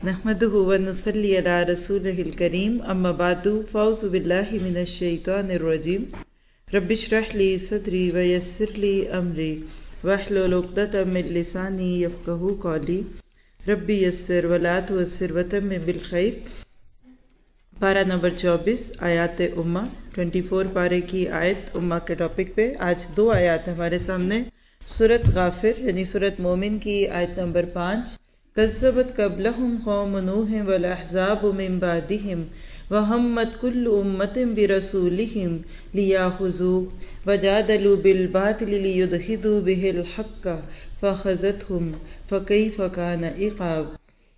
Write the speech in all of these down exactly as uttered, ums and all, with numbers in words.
نحمده ونصلي على رسوله الكريم اما بعد فاعوذ بالله من الشيطان الرجيم رب اشرح لي صدري ويسر لي امري واحلل عقدة من لساني يفقهوا قولي رب يسر ولا تعسر وتمم بالخير۔ پارہ نمبر چوبیس آیات امہ، چوبیس پارے کی آیت امہ کے ٹاپک پہ آج دو آیات ہمارے سامنے۔ سورت غافر یعنی سورت مومن کی آیت نمبر پانچ، کذبت قبلہم قوم نوح والاحزاب من بعدہم وہمت کل امت برسولہم لیاخذوہ وجادلوا بالباطل لیدحضوا بہ الحق فاخذتہم فکیف کان عقاب۔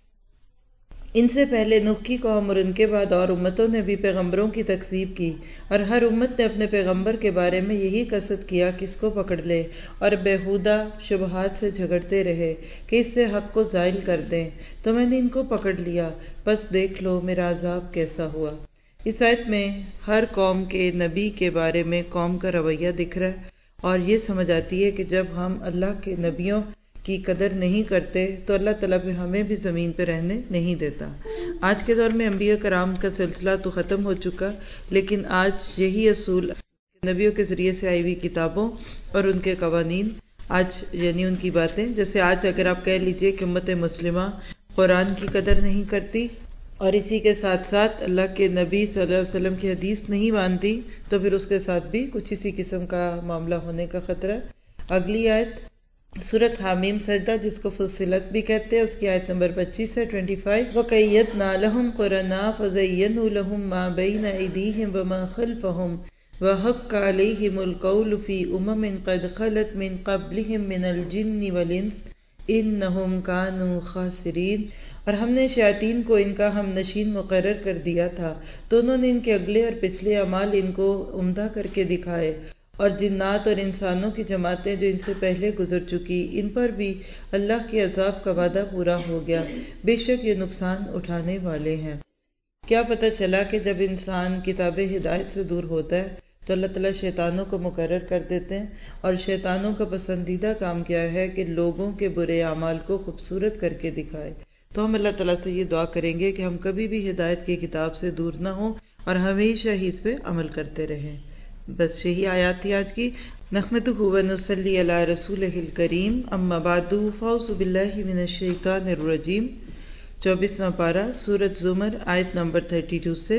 ان سے پہلے نوح کی قوم اور ان کے بعد اور امتوں نے بھی پیغمبروں کی تکذیب کی، اور ہر امت نے اپنے پیغمبر کے بارے میں یہی قصد کیا کہ اس کو پکڑ لے اور بےہودہ شبہات سے جھگڑتے رہے کہ اس سے حق کو زائل کر دیں، تو میں نے ان کو پکڑ لیا، بس دیکھ لو میرا عذاب کیسا ہوا۔ اس آیت میں ہر قوم کے نبی کے بارے میں قوم کا رویہ دکھ رہا ہے، اور یہ سمجھ آتی ہے کہ جب ہم اللہ کے نبیوں کی قدر نہیں کرتے تو اللہ تعالیٰ پھر ہمیں بھی زمین پہ رہنے نہیں دیتا۔ آج کے دور میں انبیاء کرام کا سلسلہ تو ختم ہو چکا، لیکن آج یہی اصول نبیوں کے ذریعے سے آئی ہوئی کتابوں اور ان کے قوانین آج یعنی ان کی باتیں، جیسے آج اگر آپ کہہ لیجئے کہ امت مسلمہ قرآن کی قدر نہیں کرتی اور اسی کے ساتھ ساتھ اللہ کے نبی صلی اللہ علیہ وسلم کی حدیث نہیں مانتی، تو پھر اس کے ساتھ بھی کچھ اسی قسم کا معاملہ ہونے کا خطرہ ہے۔ اگلی آیت سورت حامیم سجدہ، جس کو فصلت بھی کہتے ہیں، اس کی آیت نمبر پچیس ہے، پچیس وَقَيَّدْنَا لَهُمْ قُرَنَاءَ فَزَيَّنُوا لَهُم مَّا بَيْنَ أَيْدِيهِمْ وَمَا خَلْفَهُمْ وَحَقَّ عَلَيْهِمُ الْقَوْلُ فِي أُمَمٍ قَدْ خَلَتْ مِن قَبْلِهِم مِّنَ الْجِنِّ وَالْإِنسِ إِنَّهُمْ كَانُوا خَاسِرِينَ۔ اور ہم نے شیاطین کو ان کا ہم نشین مقرر کر دیا تھا، تو انہوں نے ان کے اگلے اور پچھلے اعمال ان کو عمدہ کر کے دکھائے، اور جنات اور انسانوں کی جماعتیں جو ان سے پہلے گزر چکی، ان پر بھی اللہ کے عذاب کا وعدہ پورا ہو گیا، بے شک یہ نقصان اٹھانے والے ہیں۔ کیا پتہ چلا کہ جب انسان کتاب ہدایت سے دور ہوتا ہے تو اللہ تعالیٰ شیطانوں کو مقرر کر دیتے ہیں، اور شیطانوں کا پسندیدہ کام کیا ہے کہ لوگوں کے برے اعمال کو خوبصورت کر کے دکھائے۔ تو ہم اللہ تعالیٰ سے یہ دعا کریں گے کہ ہم کبھی بھی ہدایت کی کتاب سے دور نہ ہوں اور ہمیشہ ہی اس پہ عمل کرتے رہیں۔ بس یہی آیات تھی آج کی۔ نحمدہ ونصلی علی رسولہ الکریم اما بعد فاعوذ باللہ من الشیطان الرجیم۔ چوبیسواں پارہ سورۃ زمر آیت نمبر بتیس سے،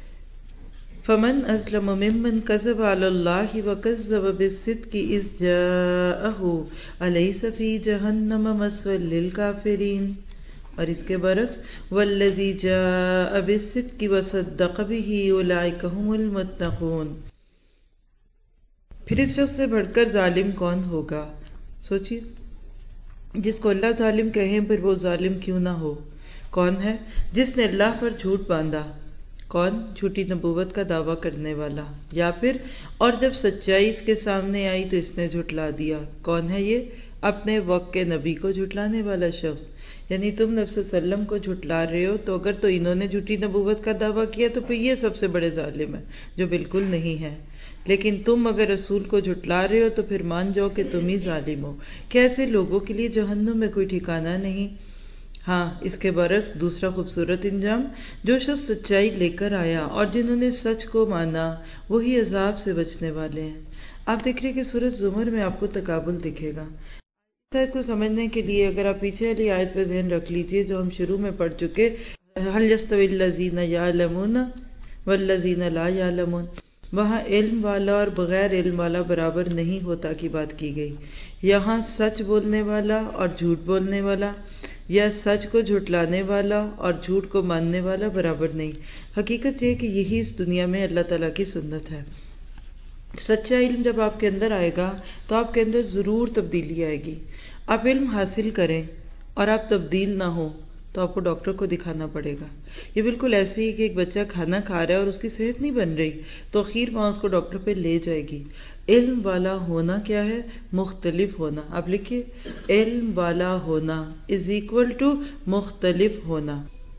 فمن ازلم ممن کذب علی اللہ وکذب بالصدق اذ جاءہ الیس فی جہنم مثوی للکافرین۔ اور اس کے برعکس والذی جاء بالصدق وصدق بہ اولئک ھم المتقون۔ پھر اس شخص سے بڑھ کر ظالم کون ہوگا؟ سوچیے، جس کو اللہ ظالم کہیں پھر وہ ظالم کیوں نہ ہو؟ کون ہے؟ جس نے اللہ پر جھوٹ باندھا۔ کون؟ جھوٹی نبوت کا دعویٰ کرنے والا، یا پھر اور جب سچائی اس کے سامنے آئی تو اس نے جھٹلا دیا۔ کون ہے یہ؟ اپنے وقت کے نبی کو جھٹلانے والا شخص۔ یعنی تم نبی صلی اللہ علیہ وسلم کو جھٹلا رہے ہو، تو اگر تو انہوں نے جھوٹی نبوت کا دعویٰ کیا تو پھر یہ سب سے بڑے ظالم ہیں، جو بالکل نہیں ہے۔ لیکن تم اگر رسول کو جھٹلا رہے ہو تو پھر مان جاؤ کہ تم ہی ظالم ہو۔ کہ ایسے لوگوں کے لیے جہنم میں کوئی ٹھکانہ نہیں۔ ہاں، اس کے برعکس دوسرا خوبصورت انجام، جو شخص سچائی لے کر آیا اور جنہوں نے سچ کو مانا، وہی عذاب سے بچنے والے ہیں۔ آپ دیکھ رہے کہ سورۃ زمر میں آپ کو تقابل دکھے گا۔ اس آیت کو سمجھنے کے لیے اگر آپ پیچھے والی آیت پہ ذہن رکھ لیجئے جو ہم شروع میں پڑھ چکے، هل يستوي الذين يعلمون والذين لا يعلمون، وہاں علم والا اور بغیر علم والا برابر نہیں ہوتا کی بات کی گئی۔ یہاں سچ بولنے والا اور جھوٹ بولنے والا، یا سچ کو جھٹلانے والا اور جھوٹ کو ماننے والا برابر نہیں۔ حقیقت یہ کہ یہی اس دنیا میں اللہ تعالیٰ کی سنت ہے۔ سچا علم جب آپ کے اندر آئے گا تو آپ کے اندر ضرور تبدیلی آئے گی۔ آپ علم حاصل کریں اور آپ تبدیل نہ ہوں تو آپ کو ڈاکٹر کو دکھانا پڑے گا۔ یہ بالکل ایسے ہی کہ ایک بچہ کھانا کھا رہا ہے اور اس کی صحت نہیں بن رہی، تو اخیر وہاں اس کو ڈاکٹر پہ لے جائے گی۔ علم والا ہونا کیا ہے؟ مختلف ہونا۔ آپ لکھیے، علم والا ہونا از ایکول ٹو مختلف ہونا۔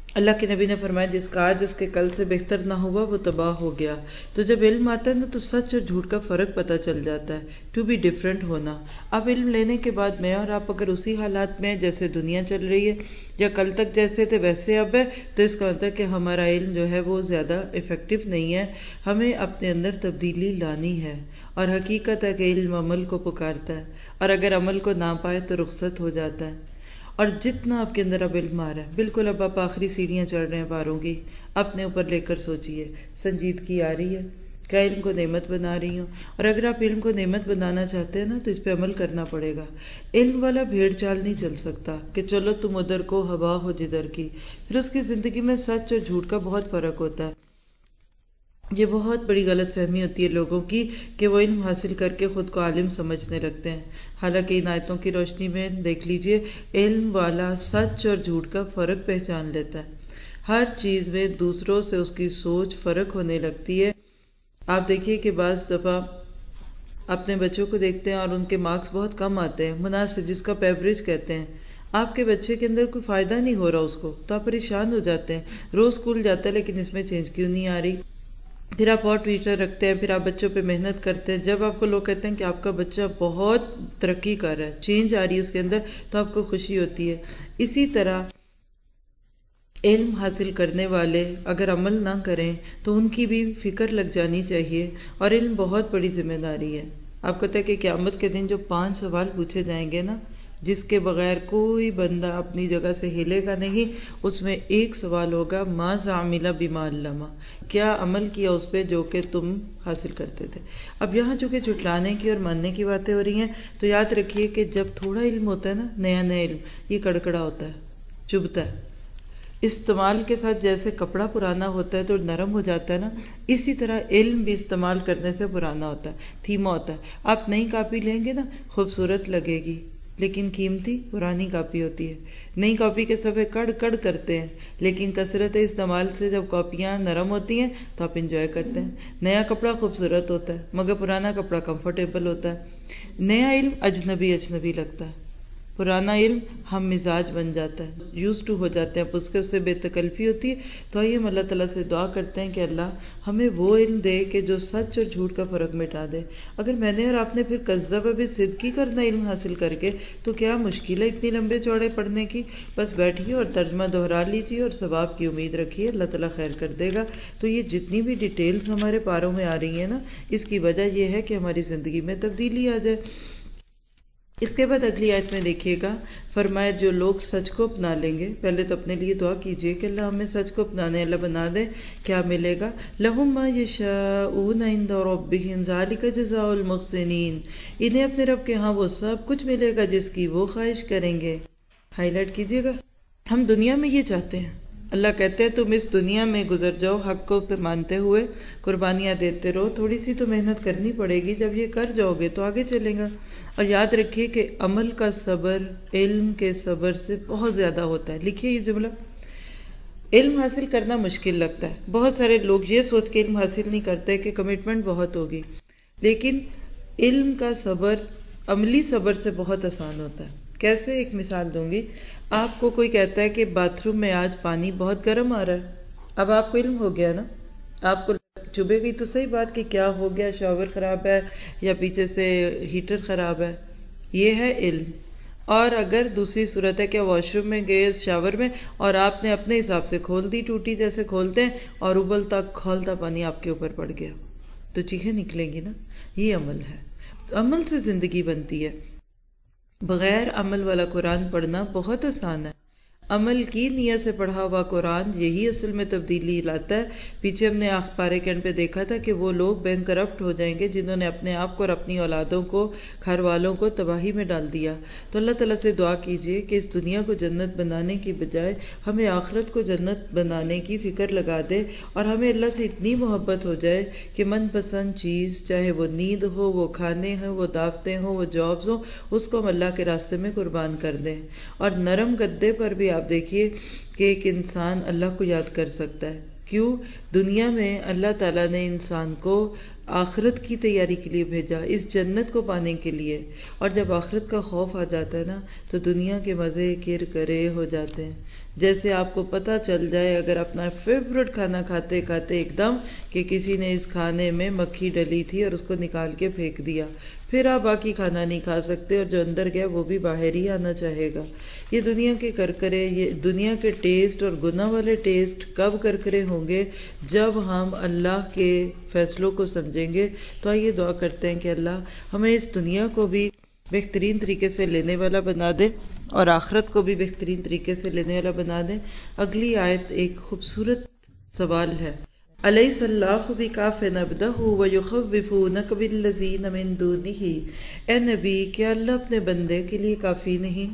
اللہ کے نبی نے فرمایا جس کا آج اس کے کل سے بہتر نہ ہوا وہ تباہ ہو گیا۔ تو جب علم آتا ہے نا تو سچ اور جھوٹ کا فرق پتہ چل جاتا ہے، ٹو بی ڈفرینٹ ہونا۔ اب علم لینے کے بعد میں اور آپ اگر اسی حالات میں جیسے دنیا چل رہی ہے یا کل تک جیسے تھے ویسے اب ہے، تو اس کا مطلب ہے کہ ہمارا علم جو ہے وہ زیادہ افیکٹو نہیں ہے، ہمیں اپنے اندر تبدیلی لانی ہے۔ اور حقیقت ہے کہ علم عمل کو پکارتا ہے، اور اگر عمل کو نہ پائے تو رخصت ہو جاتا ہے۔ اور جتنا آپ کے اندر اب علم آ رہا ہے، بالکل اب آپ آخری سیڑھیاں چڑھ رہے ہیں پاروں کی، اپنے اوپر لے کر سوچئے سنجیدگی آ رہی ہے، کیا علم کو نعمت بنا رہی ہوں؟ اور اگر آپ علم کو نعمت بنانا چاہتے ہیں نا تو اس پہ عمل کرنا پڑے گا۔ علم والا بھیڑ چال نہیں چل سکتا کہ چلو تم ادھر کو ہوا ہو جدھر کی، پھر اس کی زندگی میں سچ اور جھوٹ کا بہت فرق ہوتا ہے۔ یہ بہت بڑی غلط فہمی ہوتی ہے لوگوں کی کہ وہ علم حاصل کر کے خود کو عالم سمجھنے لگتے ہیں، حالانکہ ان آیتوں کی روشنی میں دیکھ لیجئے علم والا سچ اور جھوٹ کا فرق پہچان لیتا ہے۔ ہر چیز میں دوسروں سے اس کی سوچ فرق ہونے لگتی ہے۔ آپ دیکھیے کہ بعض دفعہ اپنے بچوں کو دیکھتے ہیں اور ان کے مارکس بہت کم آتے ہیں، مناسب، جس کا ایوریج کہتے ہیں۔ آپ کے بچے کے اندر کوئی فائدہ نہیں ہو رہا اس کو، تو آپ پریشان ہو جاتے ہیں، روز اسکول جاتا ہے لیکن اس میں چینج کیوں نہیں آ رہی؟ پھر آپ اور ٹیچر رکھتے ہیں، پھر آپ بچوں پہ محنت کرتے ہیں، جب آپ کو لوگ کہتے ہیں کہ آپ کا بچہ بہت ترقی کر رہا ہے، چینج آ رہی ہے اس کے اندر، تو آپ کو خوشی ہوتی ہے۔ اسی طرح علم حاصل کرنے والے اگر عمل نہ کریں تو ان کی بھی فکر لگ جانی چاہیے، اور علم بہت بڑی ذمہ داری ہے۔ آپ کو پتہ ہے کہ قیامت کے دن جو پانچ سوال پوچھے جائیں گے نا، جس کے بغیر کوئی بندہ اپنی جگہ سے ہلے گا نہیں، اس میں ایک سوال ہوگا ماذا عمل بما علم، کیا عمل کیا اس پہ جو کہ تم حاصل کرتے تھے۔ اب یہاں چونکہ جھٹلانے کی اور ماننے کی باتیں ہو رہی ہیں، تو یاد رکھیے کہ جب تھوڑا علم ہوتا ہے نا، نیا نیا علم، یہ کڑکڑا ہوتا ہے، چبھتا ہے۔ استعمال کے ساتھ جیسے کپڑا پرانا ہوتا ہے تو نرم ہو جاتا ہے نا، اسی طرح علم بھی استعمال کرنے سے پرانا ہوتا ہے، دھیما ہوتا ہے۔ آپ نئی کاپی لیں گے نا، خوبصورت لگے گی، لیکن قیمتی پرانی کاپی ہوتی ہے۔ نئی کاپی کے صفحے کڑ کڑ کرتے ہیں، لیکن کثرت استعمال سے جب کاپیاں نرم ہوتی ہیں تو آپ انجوائے کرتے ہیں۔ نیا کپڑا خوبصورت ہوتا ہے مگر پرانا کپڑا کمفرٹیبل ہوتا ہے۔ نیا علم اجنبی اجنبی لگتا ہے، پرانا علم ہم مزاج بن جاتا ہے، یوز ٹو ہو جاتے ہیں، اس کے اس سے بے تکلفی ہوتی ہے۔ تو آئیے ہم اللہ تعالیٰ سے دعا کرتے ہیں کہ اللہ ہمیں وہ علم دے کہ جو سچ اور جھوٹ کا فرق مٹا دے۔ اگر میں نے اور آپ نے پھر کذب بالصدق کرنا علم حاصل کر کے، تو کیا مشکل ہے اتنی لمبے چوڑے پڑھنے کی؟ بس بیٹھیے اور ترجمہ دہرا لیجیے اور ثواب کی امید رکھیے، اللہ تعالیٰ خیر کر دے گا۔ تو یہ جتنی بھی ڈیٹیلز ہمارے پاروں میں آ رہی ہیں نا، اس کی وجہ یہ ہے کہ ہماری زندگی میں تبدیلی آ جائے۔ اس کے بعد اگلی آیت میں دیکھیے گا، فرمایا جو لوگ سچ کو اپنا لیں گے، پہلے تو اپنے لیے دعا کیجئے کہ اللہ ہمیں سچ کو اپنانے اللہ بنا دے۔ کیا ملے گا؟ لَهُم مَا يَشَاءُونَ عِندَ رَبِّهِمْ ذَلِكَ جَزَاءُ الْمُحْسِنِينَ، انہیں اپنے رب کے ہاں وہ سب کچھ ملے گا جس کی وہ خواہش کریں گے۔ ہائی لائٹ کیجئے گا، ہم دنیا میں یہ چاہتے ہیں۔ اللہ کہتے ہیں تم اس دنیا میں گزر جاؤ حق کو پہ مانتے ہوئے، قربانیاں دیتے رہو، تھوڑی سی تو محنت کرنی پڑے گی، جب یہ کر جاؤ گے تو آگے چلیں گا۔ اور یاد رکھیے کہ عمل کا صبر علم کے صبر سے بہت زیادہ ہوتا ہے۔ لکھیے یہ جملہ، علم حاصل کرنا مشکل لگتا ہے، بہت سارے لوگ یہ سوچ کے علم حاصل نہیں کرتے کہ کمٹمنٹ بہت ہوگی، لیکن علم کا صبر عملی صبر سے بہت آسان ہوتا ہے۔ کیسے؟ ایک مثال دوں گی۔ آپ کو کوئی کہتا ہے کہ باتھ روم میں آج پانی بہت گرم آ رہا ہے، اب آپ کو علم ہو گیا نا، آپ کو چبھے گئی تو صحیح بات کہ کیا ہو گیا، شاور خراب ہے یا پیچھے سے ہیٹر خراب ہے، یہ ہے علم۔ اور اگر دوسری صورت ہے کہ واش روم میں گئے شاور میں اور آپ نے اپنے حساب سے کھول دی، ٹوٹی جیسے کھولتے ہیں، اور ابلتا کھولتا پانی آپ کے اوپر پڑ گیا، تو چیخیں نکلیں گی نا۔ یہ عمل ہے، عمل سے زندگی بنتی ہے۔ بغیر عمل والا قرآن پڑھنا بہت آسان ہے، عمل کی نیت سے پڑھا ہوا قرآن یہی اصل میں تبدیلی لاتا ہے۔ پیچھے ہم نے پارے کے اینڈ پہ دیکھا تھا کہ وہ لوگ بینک کرپٹ ہو جائیں گے جنہوں نے اپنے آپ کو اور اپنی اولادوں کو، گھر والوں کو تباہی میں ڈال دیا۔ تو اللہ تعالیٰ سے دعا کیجئے کہ اس دنیا کو جنت بنانے کی بجائے ہمیں آخرت کو جنت بنانے کی فکر لگا دے، اور ہمیں اللہ سے اتنی محبت ہو جائے کہ من پسند چیز، چاہے وہ نیند ہو، وہ کھانے ہوں، وہ دعوتیں ہوں، وہ جابز ہوں، اس کو ہم اللہ کے راستے میں قربان کر دیں۔ اور نرم گدے پر بھی آپ دیکھیے کہ ایک انسان اللہ کو یاد کر سکتا ہے۔ کیوں؟ دنیا میں اللہ تعالیٰ نے انسان کو آخرت کی تیاری کے لیے بھیجا، اس جنت کو پانے کے لیے، اور جب آخرت کا خوف آ جاتا ہے نا تو دنیا کے مزے کر کرے ہو جاتے ہیں۔ جیسے آپ کو پتہ چل جائے اگر اپنا فیورٹ کھانا کھاتے کھاتے ایک دم کہ کسی نے اس کھانے میں مکھی ڈلی تھی اور اس کو نکال کے پھینک دیا، پھر آپ باقی کھانا نہیں کھا سکتے، اور جو اندر گیا وہ بھی باہر ہی آنا چاہے گا۔ یہ دنیا کے کرکرے، یہ دنیا کے ٹیسٹ اور گناہ والے ٹیسٹ کب کرکرے ہوں گے؟ جب ہم اللہ کے فیصلوں کو سمجھیں گے۔ تو آئیے دعا کرتے ہیں کہ اللہ ہمیں اس دنیا کو بھی بہترین طریقے سے لینے والا بنا دے اور آخرت کو بھی بہترین طریقے سے لینے والا بنا دے۔ اگلی آیت ایک خوبصورت سوال ہے، الیس اللہ بکاف عبدہ ویخوفونک بالذین من دونہ، اے نبی کیا اللہ اپنے بندے کے لیے کافی نہیں؟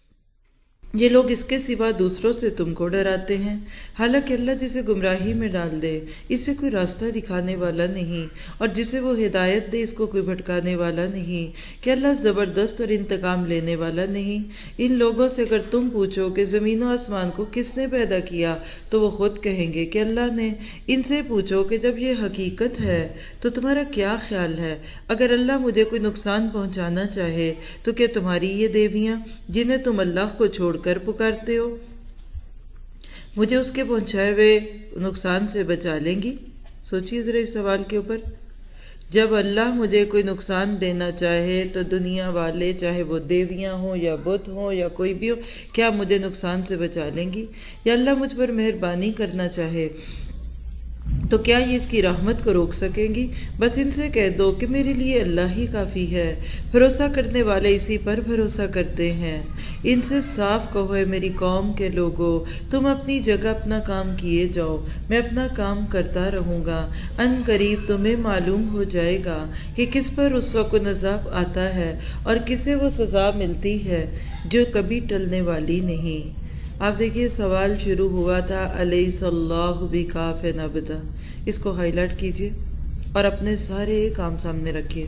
یہ لوگ اس کے سوا دوسروں سے تم کو ڈراتے ہیں، حالانکہ اللہ جسے گمراہی میں ڈال دے اسے کوئی راستہ دکھانے والا نہیں، اور جسے وہ ہدایت دے اس کو کوئی بھٹکانے والا نہیں۔ کہ اللہ زبردست اور انتقام لینے والا نہیں؟ ان لوگوں سے اگر تم پوچھو کہ زمین و آسمان کو کس نے پیدا کیا تو وہ خود کہیں گے کہ اللہ نے۔ ان سے پوچھو کہ جب یہ حقیقت ہے تو تمہارا کیا خیال ہے؟ اگر اللہ مجھے کوئی نقصان پہنچانا چاہے تو کہ تمہاری یہ دیویاں جنہیں تم اللہ کو چھوڑ کر پکارتے ہو مجھے اس کے پہنچائے ہوئے نقصان سے بچا لیں گی؟ سوچیے ذرا اس سوال کے اوپر۔ جب اللہ مجھے کوئی نقصان دینا چاہے تو دنیا والے چاہے وہ دیویاں ہوں یا بت ہوں یا کوئی بھی ہو، کیا مجھے نقصان سے بچا لیں گی؟ یا اللہ مجھ پر مہربانی کرنا چاہے تو کیا یہ اس کی رحمت کو روک سکیں گی؟ بس ان سے کہہ دو کہ میرے لیے اللہ ہی کافی ہے، بھروسہ کرنے والے اسی پر بھروسہ کرتے ہیں۔ ان سے صاف کہو اے میری قوم کے لوگوں، تم اپنی جگہ اپنا کام کیے جاؤ، میں اپنا کام کرتا رہوں گا، ان قریب تمہیں معلوم ہو جائے گا کہ کس پر اس وقت عذاب آتا ہے اور کسے وہ سزا ملتی ہے جو کبھی ٹلنے والی نہیں۔ آپ دیکھیے سوال شروع ہوا تھا الیس اللہ بکاف عبدہ، اس کو ہائی لائٹ کیجئے اور اپنے سارے کام سامنے رکھیے۔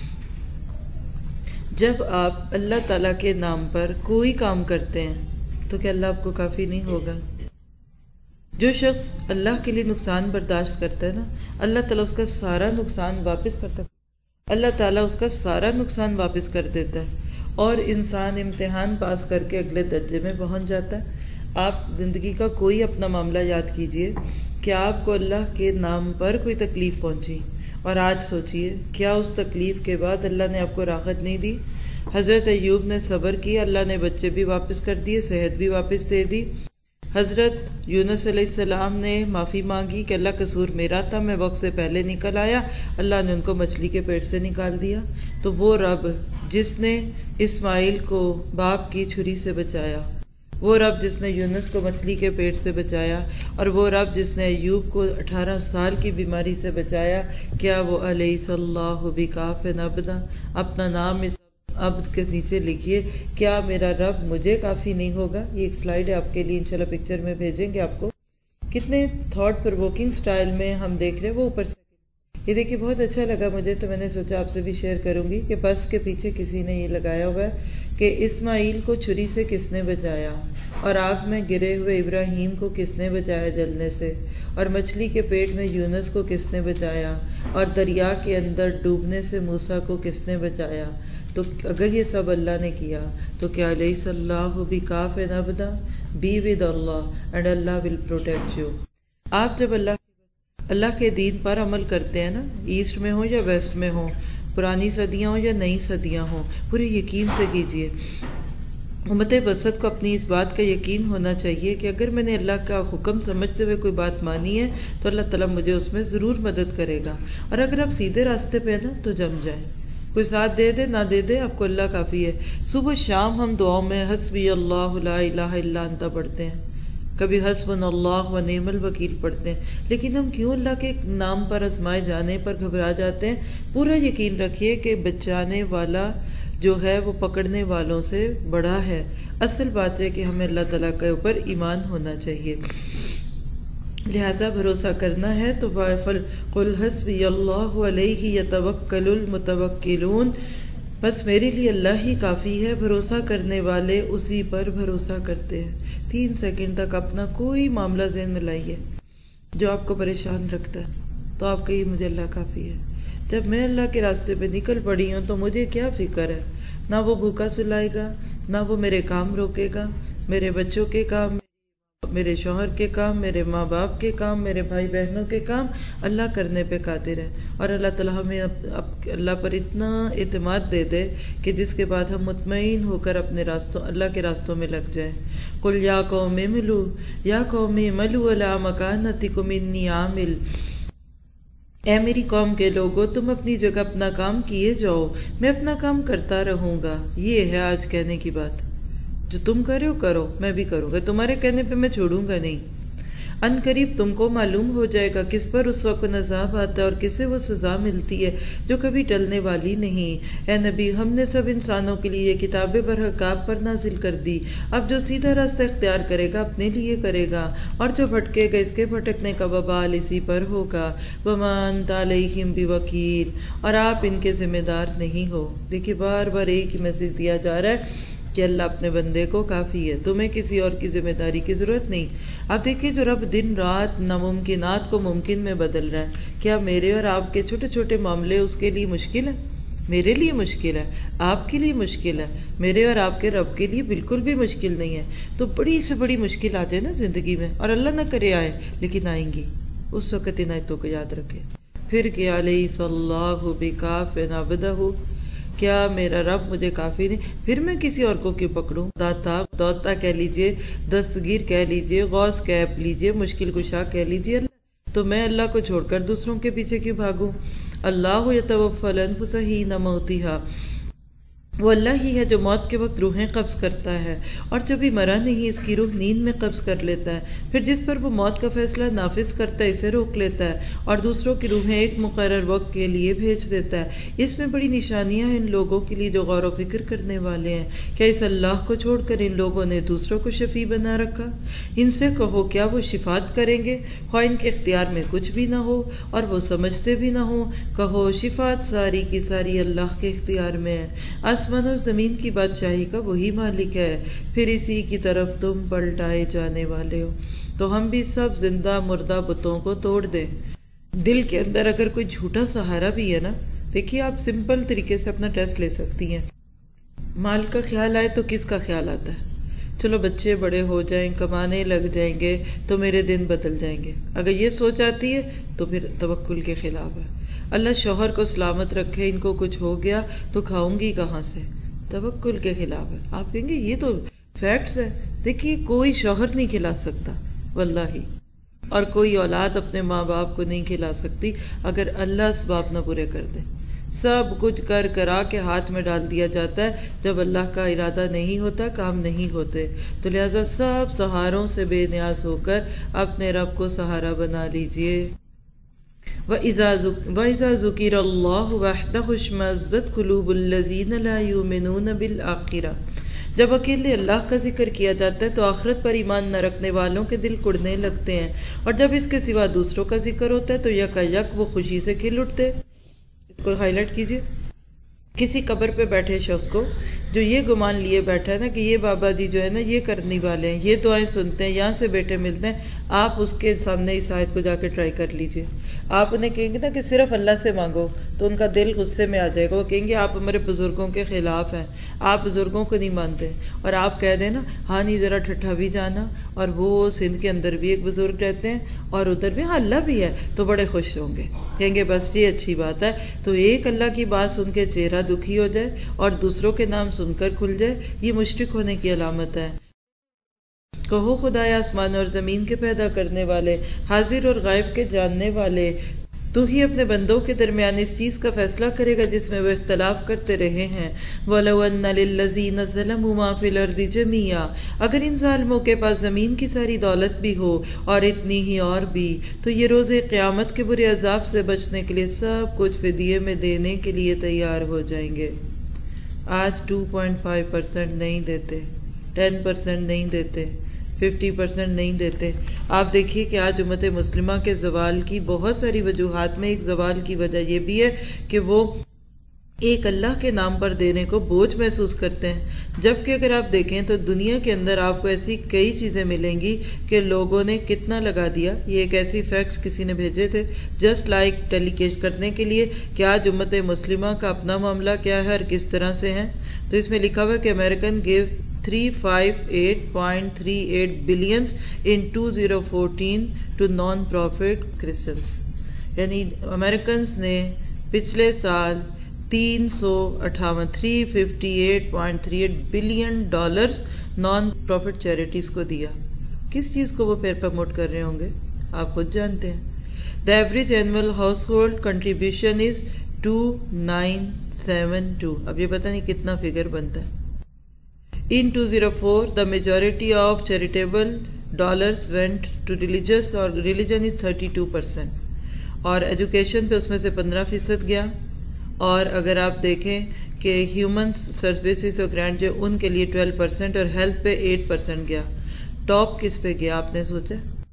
جب آپ اللہ تعالیٰ کے نام پر کوئی کام کرتے ہیں تو کیا اللہ آپ کو کافی نہیں ہوگا؟ جو شخص اللہ کے لیے نقصان برداشت کرتا ہے نا، اللہ تعالیٰ اس کا سارا نقصان واپس کرتا ہے، اللہ تعالیٰ اس کا سارا نقصان واپس کر دیتا ہے اور انسان امتحان پاس کر کے اگلے درجے میں پہنچ جاتا ہے۔ آپ زندگی کا کوئی اپنا معاملہ یاد کیجئے کہ آپ کو اللہ کے نام پر کوئی تکلیف پہنچی اور آج سوچئے کیا اس تکلیف کے بعد اللہ نے آپ کو راحت نہیں دی؟ حضرت ایوب نے صبر کیا، اللہ نے بچے بھی واپس کر دیے، صحت بھی واپس دے دی۔ حضرت یونس علیہ السلام نے معافی مانگی کہ اللہ قصور میرا تھا، میں وقت سے پہلے نکل آیا، اللہ نے ان کو مچھلی کے پیٹ سے نکال دیا۔ تو وہ رب جس نے اسماعیل کو باپ کی چھری سے بچایا، وہ رب جس نے یونس کو مچھلی کے پیٹ سے بچایا، اور وہ رب جس نے ایوب کو اٹھارہ سال کی بیماری سے بچایا، کیا وہ الیس اللہ بکاف عبدہ؟ اپنا نام اس عبد کے نیچے لکھیے، کیا میرا رب مجھے کافی نہیں ہوگا؟ یہ ایک سلائیڈ ہے آپ کے لیے، انشاءاللہ پکچر میں بھیجیں گے آپ کو۔ کتنے تھاٹ پرووکنگ سٹائل میں ہم دیکھ رہے ہیں، وہ اوپر سے یہ دیکھیے بہت اچھا لگا مجھے، تو میں نے سوچا آپ سے بھی شیئر کروں گی کہ بس کے پیچھے کسی نے یہ لگایا ہوا ہے کہ اسماعیل کو چھری سے کس نے بچایا، اور آگ میں گرے ہوئے ابراہیم کو کس نے بچایا جلنے سے، اور مچھلی کے پیٹ میں یونس کو کس نے بچایا، اور دریا کے اندر ڈوبنے سے موسیٰ کو کس نے بچایا۔ تو اگر یہ سب اللہ نے کیا تو کیا الیس اللہ بکاف عبدہ؟ Be with Allah and Allah will protect you. آپ جب اللہ اللہ کے دین پر عمل کرتے ہیں نا، ایسٹ میں ہو یا ویسٹ میں ہو، پرانی صدیاں ہوں یا نئی صدیاں ہوں، پورے یقین سے کیجئے۔ امت وسط کو اپنی اس بات کا یقین ہونا چاہیے کہ اگر میں نے اللہ کا حکم سمجھتے ہوئے کوئی بات مانی ہے تو اللہ تعالیٰ مجھے اس میں ضرور مدد کرے گا، اور اگر آپ سیدھے راستے پہ ہیں نا تو جم جائیں، کوئی ساتھ دے دے نہ دے دے آپ کو اللہ کافی ہے۔ صبح شام ہم دعاؤں میں حسبی اللہ لا الہ الا انت پڑھتے ہیں، کبھی حسبنا اللہ و نعم الوکیل پڑھتے ہیں، لیکن ہم کیوں اللہ کے نام پر آزمائے جانے پر گھبرا جاتے ہیں؟ پورا یقین رکھیے کہ بچانے والا جو ہے وہ پکڑنے والوں سے بڑا ہے۔ اصل بات ہے کہ ہمیں اللہ تعالیٰ کے اوپر ایمان ہونا چاہیے، لہذا بھروسہ کرنا ہے تو قل حسبی اللہ علیہ یتوکل المتوکلون، بس میرے لیے اللہ ہی کافی ہے، بھروسہ کرنے والے اسی پر بھروسہ کرتے ہیں۔ تین سیکنڈ تک اپنا کوئی معاملہ ذہن میں لائیے جو آپ کو پریشان رکھتا ہے، تو آپ کہیے مجھے اللہ کافی ہے۔ جب میں اللہ کے راستے پہ نکل پڑی ہوں تو مجھے کیا فکر ہے؟ نہ وہ بھوکا سلائے گا، نہ وہ میرے کام روکے گا، میرے بچوں کے کام میرے شوہر کے کام، میرے ماں باپ کے کام، میرے بھائی بہنوں کے کام اللہ کرنے پہ قادر ہے. اور اللہ تعالیٰ ہمیں اللہ پر اتنا اعتماد دے دے کہ جس کے بعد ہم مطمئن ہو کر اپنے راستوں اللہ کے راستوں میں لگ جائیں. قل یا قوم اعملوا یا قوم اعملوا علی مکانتکم انی عامل، اے میری قوم کے لوگوں تم اپنی جگہ اپنا کام کیے جاؤ، میں اپنا کام کرتا رہوں گا. یہ ہے آج کہنے کی بات، جو تم کرو کرو میں بھی کروں گا، تمہارے کہنے پہ میں چھوڑوں گا نہیں. ان قریب تم کو معلوم ہو جائے گا کس پر اس وقت عذاب آتا ہے اور کسے وہ سزا ملتی ہے جو کبھی ٹلنے والی نہیں. اے نبی ہم نے سب انسانوں کے لیے یہ کتابیں برحقاب پر نازل کر دی، اب جو سیدھا راستہ اختیار کرے گا اپنے لیے کرے گا، اور جو بھٹکے گا اس کے بھٹکنے کا وبال اسی پر ہوگا. وما انت علیہم بوکیل، اور آپ ان کے ذمہ دار نہیں ہو. دیکھیے بار بار ایک ہی میسج دیا جا رہا ہے کہ اللہ اپنے بندے کو کافی ہے، تمہیں کسی اور کی ذمہ داری کی ضرورت نہیں. اب دیکھیے جو رب دن رات ناممکنات کو ممکن میں بدل رہا ہے، کیا میرے اور آپ کے چھوٹے چھوٹے معاملے اس کے لیے مشکل ہے؟ میرے لیے مشکل ہے، آپ کے لیے مشکل ہے، میرے اور آپ کے رب کے لیے بالکل بھی مشکل نہیں ہے. تو بڑی سے بڑی مشکل آ جائے نا زندگی میں، اور اللہ نہ کرے آئے لیکن آئیں گی، اس وقت ان آیتوں کو یاد رکھے. پھر کہ الیس اللہ بکاف عبدہ، کیا میرا رب مجھے کافی نہیں؟ پھر میں کسی اور کو کیوں پکڑوں؟ داتا دوتا کہہ لیجئے، دستگیر کہہ لیجئے، غوث کہہ لیجئے، مشکل کشا کہہ لیجئے، اللہ تو میں اللہ کو چھوڑ کر دوسروں کے پیچھے کیوں بھاگوں؟ اللہ یتوفی الانفس حین موتہا، وہ اللہ ہی ہے جو موت کے وقت روحیں قبض کرتا ہے، اور جو بھی مرا نہیں اس کی روح نیند میں قبض کر لیتا ہے، پھر جس پر وہ موت کا فیصلہ نافذ کرتا ہے اسے روک لیتا ہے، اور دوسروں کی روحیں ایک مقرر وقت کے لیے بھیج دیتا ہے. اس میں بڑی نشانیاں ہیں ان لوگوں کے لیے جو غور و فکر کرنے والے ہیں. کیا اس اللہ کو چھوڑ کر ان لوگوں نے دوسروں کو شفیع بنا رکھا؟ ان سے کہو کیا وہ شفاعت کریں گے خواہ ان کے اختیار میں کچھ بھی نہ ہو اور وہ سمجھتے بھی نہ ہو؟ کہو شفاعت ساری کی ساری اللہ کے اختیار میں ہے، آسمان اور زمین کی بادشاہی کا وہی مالک ہے، پھر اسی کی طرف تم پلٹائے جانے والے ہو. تو ہم بھی سب زندہ مردہ بتوں کو توڑ دیں. دل کے اندر اگر کوئی جھوٹا سہارا بھی ہے نا، دیکھیے آپ سمپل طریقے سے اپنا ٹیسٹ لے سکتی ہیں. مال کا خیال آئے تو کس کا خیال آتا ہے؟ چلو بچے بڑے ہو جائیں، کمانے لگ جائیں گے تو میرے دن بدل جائیں گے. اگر یہ سوچ آتی ہے تو پھر توکل کے خلاف ہے. اللہ شوہر کو سلامت رکھے، ان کو کچھ ہو گیا تو کھاؤں گی کہاں سے، توکل کے خلاف ہے. آپ کہیں گے یہ تو فیکٹس ہے. دیکھیے کوئی شوہر نہیں کھلا سکتا واللہ، اور کوئی اولاد اپنے ماں باپ کو نہیں کھلا سکتی اگر اللہ اسباب نہ پورے کر دے. سب کچھ کر کرا کے ہاتھ میں ڈال دیا جاتا ہے، جب اللہ کا ارادہ نہیں ہوتا کام نہیں ہوتے. تو لہٰذا سب سہاروں سے بے نیاز ہو کر اپنے رب کو سہارا بنا لیجئے. وَإِذَا ذُكِرَ اللَّهُ وَحْدَهُ اشْمَأَزَّتْ قُلُوبُ الَّذِينَ لَا يُؤْمِنُونَ بِالْآخِرَةِ، جب اکیلے اللہ کا ذکر کیا جاتا ہے تو آخرت پر ایمان نہ رکھنے والوں کے دل کڑنے لگتے ہیں، اور جب اس کے سوا دوسروں کا ذکر ہوتا ہے تو یکا یک وہ خوشی سے کھل اٹھتے. اس کو ہائی لائٹ کیجئے. کسی قبر پہ بیٹھے شخص کو جو یہ گمان لیے بیٹھا ہے نا کہ یہ بابا جی جو ہے نا یہ کرنے والے ہیں، یہ دعائیں سنتے ہیں، یہاں سے بیٹے ملتے ہیں، آپ اس کے سامنے اس آیت کو جا کے ٹرائی کر لیجئے. آپ انہیں کہیں گے نا کہ صرف اللہ سے مانگو تو ان کا دل غصے میں آ جائے گا. وہ کہیں گے آپ ہمارے بزرگوں کے خلاف ہیں، آپ بزرگوں کو نہیں مانتے. اور آپ کہہ دیں نا ہاں نہیں ذرا ٹھٹھا بھی جانا، اور وہ سندھ کے اندر بھی ایک بزرگ رہتے ہیں اور ادھر بھی ہاں اللہ بھی ہے، تو بڑے خوش ہوں گے، کہیں گے بس یہ اچھی بات ہے. تو ایک اللہ کی بات سن کے چہرہ دکھی ہو جائے اور دوسروں کے نام سن کر کھل جائے، یہ مشرک ہونے کی علامت ہے. کہو خدائے آسمان اور زمین کے پیدا کرنے والے، حاضر اور غائب کے جاننے والے، تو ہی اپنے بندوں کے درمیان اس چیز کا فیصلہ کرے گا جس میں وہ اختلاف کرتے رہے ہیں. وَلَوْ أَنَّ لِلَّذِينَ ظَلَمُوا مَا فِي الْأَرْضِ جَمِيعًا، اگر ان ظالموں کے پاس زمین کی ساری دولت بھی ہو اور اتنی ہی اور بھی، تو یہ روز قیامت کے برے عذاب سے بچنے کے لیے سب کچھ فدیے میں دینے کے لیے تیار ہو جائیں گے. آج ٹو پوائنٹ فائیو پرسینٹ نہیں دیتے، ٹین پرسینٹ نہیں دیتے، ففٹی پرسینٹ نہیں دیتے. آپ دیکھیے کہ آج امت مسلمہ کے زوال کی بہت ساری وجوہات میں ایک زوال کی وجہ یہ بھی ہے کہ وہ ایک اللہ کے نام پر دینے کو بوجھ محسوس کرتے ہیں. جبکہ اگر آپ دیکھیں تو دنیا کے اندر آپ کو ایسی کئی چیزیں ملیں گی کہ لوگوں نے کتنا لگا دیا. یہ ایک ایسی فیکٹس کسی نے بھیجے تھے جسٹ لائک ٹیلی کیش کرنے کے لیے کہ آج امت مسلمہ کا اپنا معاملہ کیا ہے اور کس طرح سے ہے. تو اس میں لکھا ہوا ہے کہ American gave three hundred fifty-eight point three eight billions in two thousand fourteen to non-profit Christians. یعنی امریکنز نے پچھلے سال تین سو اٹھاون three fifty eight point three eight billion dollars non profit charities کو دیا. کس چیز کو وہ پھر پروموٹ کر رہے ہوں گے آپ خود جانتے ہیں. The average annual household contribution is two thousand nine hundred seventy-two. اب یہ پتہ نہیں کتنا فگر بنتا ہے. In two thousand four, the majority of charitable dollars went to religious اور religion is thirty-two percent. اور ایجوکیشن پہ اس میں سے پندرہ فیصد گیا. اور اگر آپ دیکھیں کہ ہیومن سروسز اور گرانٹ جو ان کے لیے ٹویلو پرسینٹ اور ہیلتھ پہ ایٹ پرسینٹ گیا. ٹاپ کس پہ گیا آپ نے سوچا؟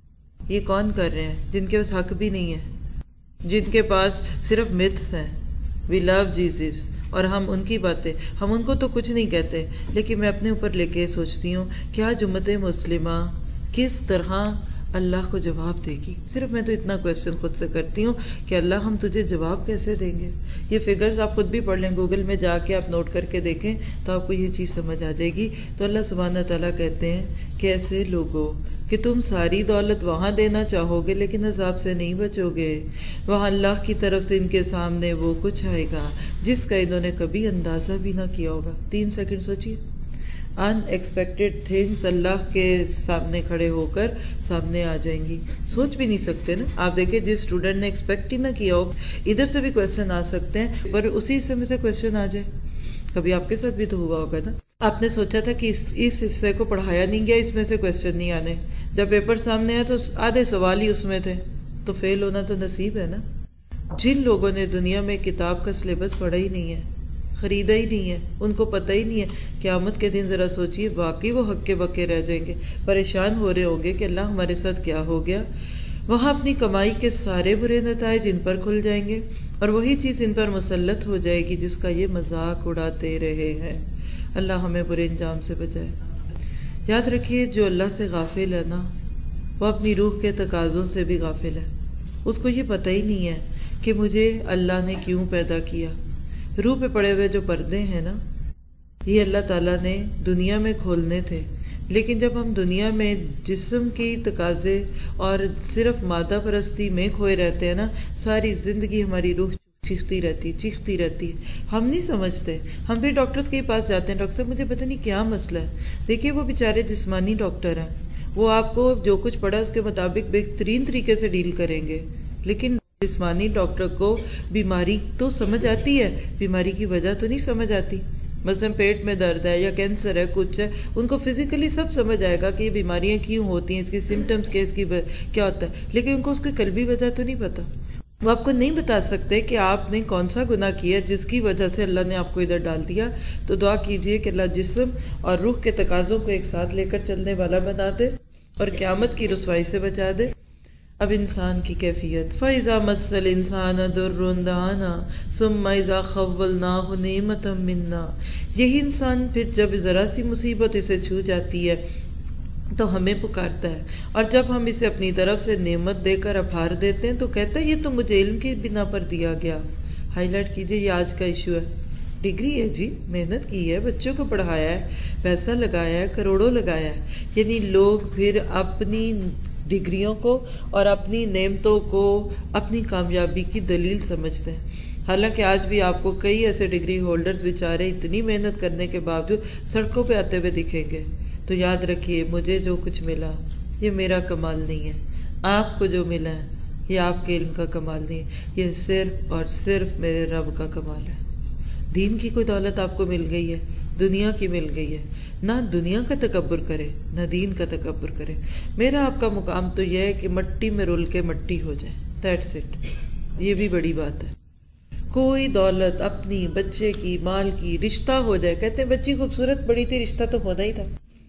یہ کون کر رہے ہیں جن کے پاس حق بھی نہیں ہے، جن کے پاس صرف متس ہیں. وی لو جیزس اور ہم ان کی باتیں، ہم ان کو تو کچھ نہیں کہتے، لیکن میں اپنے اوپر لے کے سوچتی ہوں کیا امت مسلمہ کس طرح اللہ کو جواب دے گی. صرف میں تو اتنا کویسچن خود سے کرتی ہوں کہ اللہ ہم تجھے جواب کیسے دیں گے. یہ فگرز آپ خود بھی پڑھ لیں، گوگل میں جا کے آپ نوٹ کر کے دیکھیں تو آپ کو یہ چیز سمجھ آ جائے گی. تو اللہ سبحانہ تعالیٰ کہتے ہیں کہ ایسے لوگوں کہ تم ساری دولت وہاں دینا چاہو گے لیکن عذاب سے نہیں بچو گے. وہاں اللہ کی طرف سے ان کے سامنے وہ کچھ آئے گا جس کا انہوں نے کبھی اندازہ بھی نہ کیا ہوگا. تین سیکنڈ سوچیے. ان ایکسپیکٹڈ تھنگس اللہ کے سامنے کھڑے ہو کر سامنے آ جائیں گی. سوچ بھی نہیں سکتے نا. آپ دیکھیں جس اسٹوڈنٹ نے ایکسپیکٹ ہی نہ کیا ہو ادھر سے بھی کویسچن آ سکتے ہیں پر اسی حصے میں سے کویسچن آ جائے. کبھی آپ کے ساتھ بھی تو ہوا ہوگا نا. آپ نے سوچا تھا کہ اس اس حصے کو پڑھایا نہیں گیا، اس میں سے کویسچن نہیں آنے. جب پیپر سامنے آیا تو آدھے سوال ہی اس میں تھے. تو فیل ہونا تو نصیب ہے نا. جن لوگوں نے دنیا میں کتاب کا سلیبس پڑھا ہی نہیں ہے، خریدا ہی نہیں ہے، ان کو پتہ ہی نہیں ہے. قیامت کے دن ذرا سوچیے واقعی وہ ہکے بکے رہ جائیں گے، پریشان ہو رہے ہوں گے کہ اللہ ہمارے ساتھ کیا ہو گیا. وہاں اپنی کمائی کے سارے برے نتائج ان پر کھل جائیں گے اور وہی چیز ان پر مسلط ہو جائے گی جس کا یہ مذاق اڑاتے رہے ہیں. اللہ ہمیں برے انجام سے بچائے. یاد رکھیے جو اللہ سے غافل ہے نا وہ اپنی روح کے تقاضوں سے بھی غافل ہے. اس کو یہ پتہ ہی نہیں ہے کہ مجھے اللہ نے کیوں پیدا کیا. روح پہ پڑے ہوئے جو پردے ہیں نا یہ اللہ تعالیٰ نے دنیا میں کھولنے تھے، لیکن جب ہم دنیا میں جسم کی تقاضے اور صرف مادہ پرستی میں کھوئے رہتے ہیں نا ساری زندگی ہماری روح چیختی رہتی چیختی رہتی ہے. ہم نہیں سمجھتے. ہم بھی ڈاکٹرز کے پاس جاتے ہیں، ڈاکٹر صاحب مجھے پتہ نہیں کیا مسئلہ ہے. دیکھیے وہ بیچارے جسمانی ڈاکٹر ہیں، وہ آپ کو جو کچھ پڑھا اس کے مطابق بہترین طریقے سے ڈیل کریں گے، لیکن جسمانی ڈاکٹر کو بیماری تو سمجھ آتی ہے، بیماری کی وجہ تو نہیں سمجھ آتی. مثلا پیٹ میں درد ہے یا کینسر ہے کچھ ہے، ان کو فزیکلی سب سمجھ آئے گا کہ یہ بیماریاں کیوں ہوتی ہیں، اس کی سمٹمز کیا، اس کی کیا ہوتا ہے، لیکن ان کو اس کی قلبی وجہ تو نہیں پتا. وہ آپ کو نہیں بتا سکتے کہ آپ نے کون سا گناہ کیا جس کی وجہ سے اللہ نے آپ کو ادھر ڈال دیا. تو دعا کیجئے کہ اللہ جسم اور روح کے تقاضوں کو ایک ساتھ لے کر چلنے والا بنا دے اور قیامت کی رسوائی سے بچا دے. اب انسان کی کیفیت فَإِذَا مَسَّ الْإِنسَانَ ضُرٌّ دَعَانَا ثُمَّ إِذَا خَوَّلْنَاهُ نِعْمَةً مِنَّا. یہی انسان پھر جب ذرا سی مصیبت اسے چھو جاتی ہے تو ہمیں پکارتا ہے، اور جب ہم اسے اپنی طرف سے نعمت دے کر اپھار دیتے ہیں تو کہتا ہے یہ تو مجھے علم کی بنا پر دیا گیا. ہائی لائٹ کیجئے یہ آج کا ایشو ہے. ڈگری ہے جی، محنت کی ہے، بچوں کو پڑھایا ہے، پیسہ لگایا ہے، کروڑوں لگایا ہے. یعنی لوگ پھر اپنی ڈگریوں کو اور اپنی نعمتوں کو اپنی کامیابی کی دلیل سمجھتے ہیں. حالانکہ آج بھی آپ کو کئی ایسے ڈگری ہولڈرز بیچارے اتنی محنت کرنے کے باوجود سڑکوں پہ آتے ہوئے دکھیں گے. تو یاد رکھیے مجھے جو کچھ ملا یہ میرا کمال نہیں ہے، آپ کو جو ملا ہے یہ آپ کے علم کا کمال نہیں ہے، یہ صرف اور صرف میرے رب کا کمال ہے. دین کی کوئی دولت آپ کو مل گئی ہے، دنیا کی مل گئی ہے، نہ دنیا کا تکبر کرے نہ دین کا تکبر کرے. میرا آپ کا مقام تو یہ ہے کہ مٹی میں رول کے مٹی ہو جائے. That's it. یہ بھی بڑی بات ہے. کوئی دولت اپنی، بچے کی، مال کی، رشتہ ہو جائے. کہتے ہیں بچی خوبصورت بڑی تھی، رشتہ تو ہونا ہی تھا.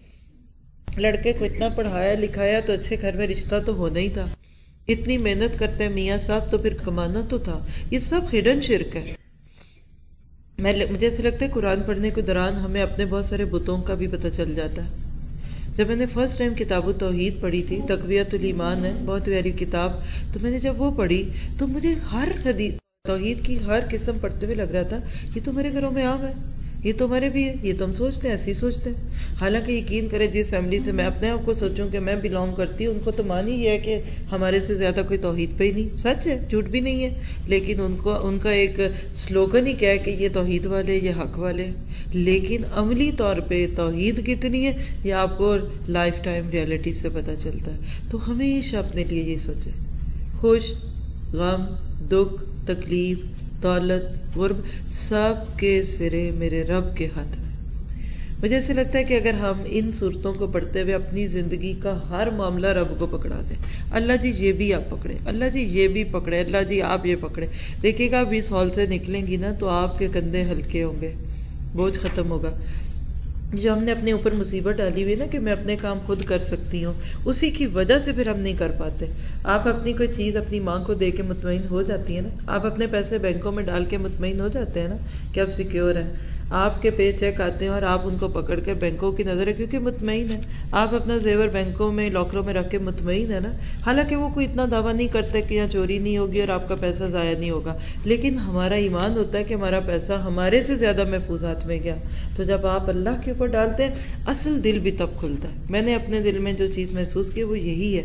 لڑکے کو اتنا پڑھایا لکھایا تو اچھے گھر میں رشتہ تو ہونا ہی تھا. اتنی محنت کرتے ہیں میاں صاحب تو پھر کمانا تو تھا. یہ سب ہڈن شرک ہے. میں مجھے ایسا لگتا ہے قرآن پڑھنے کے دوران ہمیں اپنے بہت سارے بتوں کا بھی پتہ چل جاتا ہے. جب میں نے فرسٹ ٹائم کتاب التوحید پڑھی تھی، تقویۃ الایمان ہے، بہت پیاری کتاب، تو میں نے جب وہ پڑھی تو مجھے ہر حدیث توحید کی ہر قسم پڑھتے ہوئے لگ رہا تھا یہ تو میرے گھروں میں عام ہے، یہ تو ہمارے بھی ہے، یہ تو ہم سوچتے ہیں، ایسے ہی سوچتے ہیں۔ حالانکہ یقین کرے جس فیملی سے میں اپنے آپ کو سوچوں کہ میں بلانگ کرتی ہوں، ان کو تو مان ہی یہ ہے کہ ہمارے سے زیادہ کوئی توحید پہ ہی نہیں، سچ ہے، جھوٹ بھی نہیں ہے، لیکن ان کو ان کا ایک سلوگن ہی کیا ہے کہ یہ توحید والے، یہ حق والے، لیکن عملی طور پہ توحید کتنی ہے یہ آپ کو لائف ٹائم ریالٹی سے پتہ چلتا ہے۔ تو ہمیشہ اپنے لیے یہ سوچے، خوش، غم، دکھ، تکلیف، دولت، غرب، سب کے سرے میرے رب کے ہاتھ میں۔ مجھے ایسے لگتا ہے کہ اگر ہم ان صورتوں کو پڑھتے ہوئے اپنی زندگی کا ہر معاملہ رب کو پکڑا دیں، اللہ جی یہ بھی آپ پکڑے، اللہ جی یہ بھی پکڑے، اللہ جی آپ یہ پکڑے، دیکھیے گا آپ اس ہال سے نکلیں گی نا تو آپ کے کندھے ہلکے ہوں گے، بوجھ ختم ہوگا۔ جو ہم نے اپنے اوپر مصیبت ڈالی ہوئی نا کہ میں اپنے کام خود کر سکتی ہوں، اسی کی وجہ سے پھر ہم نہیں کر پاتے۔ آپ اپنی کوئی چیز اپنی ماں کو دے کے مطمئن ہو جاتی ہیں نا، آپ اپنے پیسے بینکوں میں ڈال کے مطمئن ہو جاتے ہیں نا کہ آپ سیکیور ہیں۔ آپ کے پے چیک آتے ہیں اور آپ ان کو پکڑ کے بینکوں کی نظر ہے کیونکہ مطمئن ہے، آپ اپنا زیور بینکوں میں لاکروں میں رکھ کے مطمئن ہے نا، حالانکہ وہ کوئی اتنا دعویٰ نہیں کرتے کہ یہاں چوری نہیں ہوگی اور آپ کا پیسہ ضائع نہیں ہوگا، لیکن ہمارا ایمان ہوتا ہے کہ ہمارا پیسہ ہمارے سے زیادہ محفوظات میں گیا۔ تو جب آپ اللہ کے اوپر ڈالتے ہیں اصل دل بھی تب کھلتا ہے۔ میں نے اپنے دل میں جو چیز محسوس کی وہ یہی ہے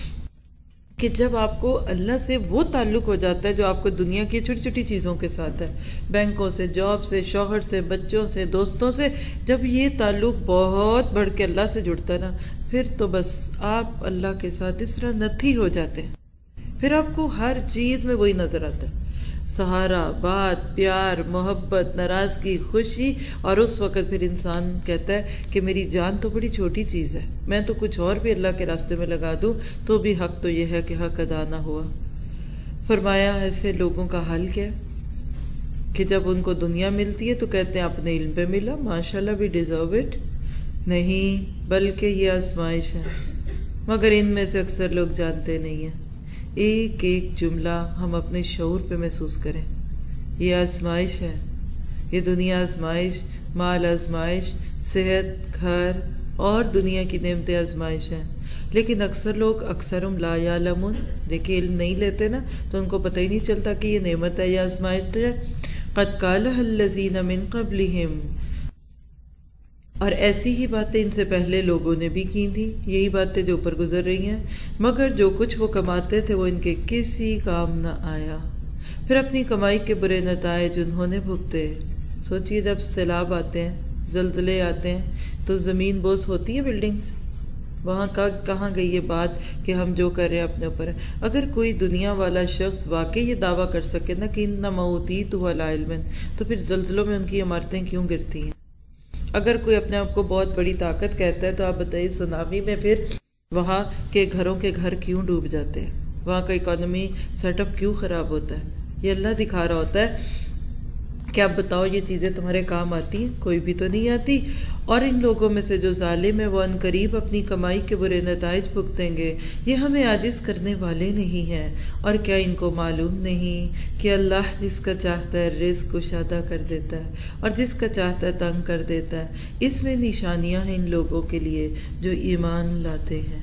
کہ جب آپ کو اللہ سے وہ تعلق ہو جاتا ہے جو آپ کو دنیا کی چھوٹی چھوٹی چیزوں کے ساتھ ہے، بینکوں سے، جاب سے، شوہر سے، بچوں سے، دوستوں سے، جب یہ تعلق بہت بڑھ کے اللہ سے جڑتا ہے نا، پھر تو بس آپ اللہ کے ساتھ اس طرح نتھی ہو جاتے ہیں، پھر آپ کو ہر چیز میں وہی نظر آتا ہے، سہارا، بات، پیار، محبت، ناراضگی، خوشی، اور اس وقت پھر انسان کہتا ہے کہ میری جان تو بڑی چھوٹی چیز ہے، میں تو کچھ اور بھی اللہ کے راستے میں لگا دوں تو بھی حق تو یہ ہے کہ حق ادا نہ ہوا۔ فرمایا ایسے لوگوں کا حل کیا کہ جب ان کو دنیا ملتی ہے تو کہتے ہیں اپنے علم پہ ملا، ماشاءاللہ وی ڈیزرو اٹ، نہیں بلکہ یہ آزمائش ہے، مگر ان میں سے اکثر لوگ جانتے نہیں ہیں۔ ایک ایک جملہ ہم اپنے شعور پہ محسوس کریں، یہ آزمائش ہے، یہ دنیا آزمائش، مال آزمائش، صحت، گھر اور دنیا کی نعمتیں آزمائش ہیں، لیکن اکثر لوگ اکثرهم لا یعلمون، دیکھیں علم نہیں لیتے نا تو ان کو پتہ ہی نہیں چلتا کہ یہ نعمت ہے یا آزمائش ہے۔ قد قالها الذین من قبلہم، اور ایسی ہی باتیں ان سے پہلے لوگوں نے بھی کی تھی، یہی باتیں جو اوپر گزر رہی ہیں، مگر جو کچھ وہ کماتے تھے وہ ان کے کسی کام نہ آیا، پھر اپنی کمائی کے برے نتائج انہوں نے بھگتے۔ سوچئے جب سیلاب آتے ہیں، زلزلے آتے ہیں تو زمین بوس ہوتی ہے بلڈنگز، وہاں کا کہاں گئی یہ بات کہ ہم جو کر رہے ہیں اپنے اوپر ہے۔ اگر کوئی دنیا والا شخص واقعی یہ دعویٰ کر سکے نا کہ انما اوتیتہ علی علم، تو پھر زلزلوں میں ان کی عمارتیں کیوں گرتی ہیں؟ اگر کوئی اپنے آپ کو بہت بڑی طاقت کہتا ہے تو آپ بتائیے سونامی میں پھر وہاں کے گھروں کے گھر کیوں ڈوب جاتے ہیں، وہاں کا اکانومی سیٹ اپ کیوں خراب ہوتا ہے؟ یہ اللہ دکھا رہا ہوتا ہے کہ آپ بتاؤ یہ چیزیں تمہارے کام آتی ہیں؟ کوئی بھی تو نہیں آتی۔ اور ان لوگوں میں سے جو ظالم ہے وہ ان قریب اپنی کمائی کے برے نتائج بھگتیں گے، یہ ہمیں عاجز کرنے والے نہیں ہیں، اور کیا ان کو معلوم نہیں کہ اللہ جس کا چاہتا ہے رزق کشادہ کر دیتا ہے اور جس کا چاہتا ہے تنگ کر دیتا ہے۔ اس میں نشانیاں ہیں ان لوگوں کے لیے جو ایمان لاتے ہیں۔